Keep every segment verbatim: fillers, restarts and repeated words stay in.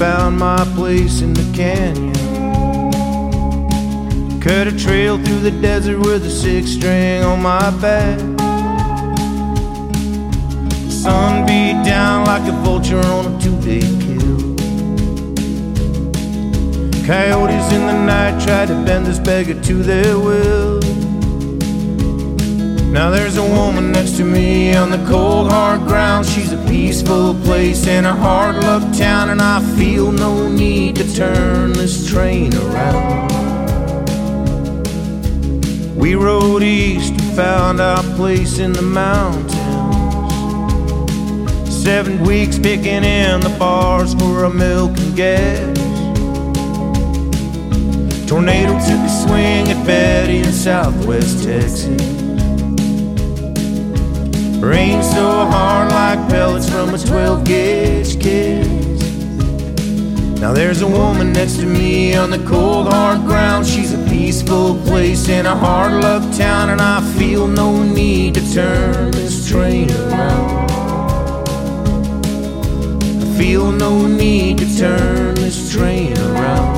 found my place in the canyon. Cut a trail through the desert with a six string on my back. The sun beat down like a vulture on a two-day kill. Coyotes in the night tried to bend this beggar to their will. Now there's a woman next to me on the cold hard ground. She's a peaceful place in a hard luck town, and I feel no need to turn this train around. We rode east and found our place in the mountains. Seven weeks picking in the bars for a milk and gas. Tornado took a swing at Betty in southwest Texas. Rain so hard like pellets from a twelve gauge kiss. Now there's a woman next to me on the cold hard ground. She's a peaceful place in a hard luck town, and I feel no need to turn this train around. I feel no need to turn this train around.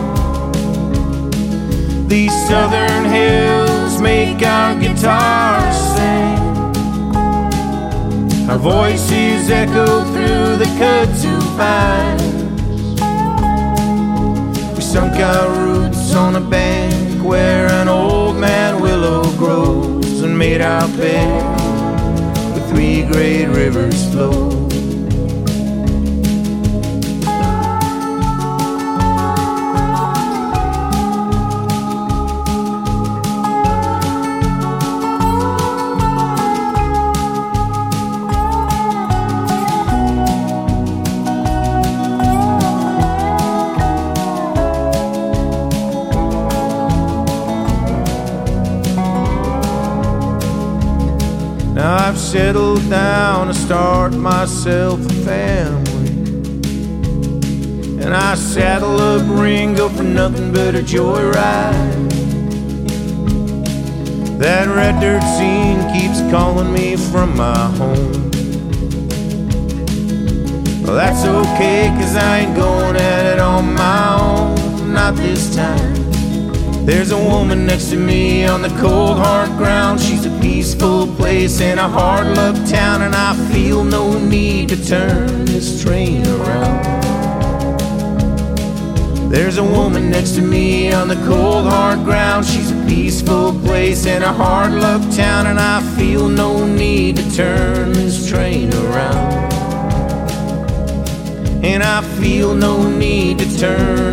These southern hills make our guitars sing. Our voices echo through the kudzu pines. We sunk our roots on a bank where an old man willow grows, and made our bed where three great rivers flow. Now I've settled down to start myself a family, and I saddle up Ringo for nothing but a joyride. That red dirt scene keeps calling me from my home. Well, that's okay, 'cause I ain't going at it on my own, not this time. There's a woman next to me on the cold hard ground. She's a peaceful place in a hard luck town, and I feel no need to turn this train around. There's a woman next to me on the cold hard ground. She's a peaceful place in a hard luck town, and I feel no need to turn this train around. And I feel no need to turn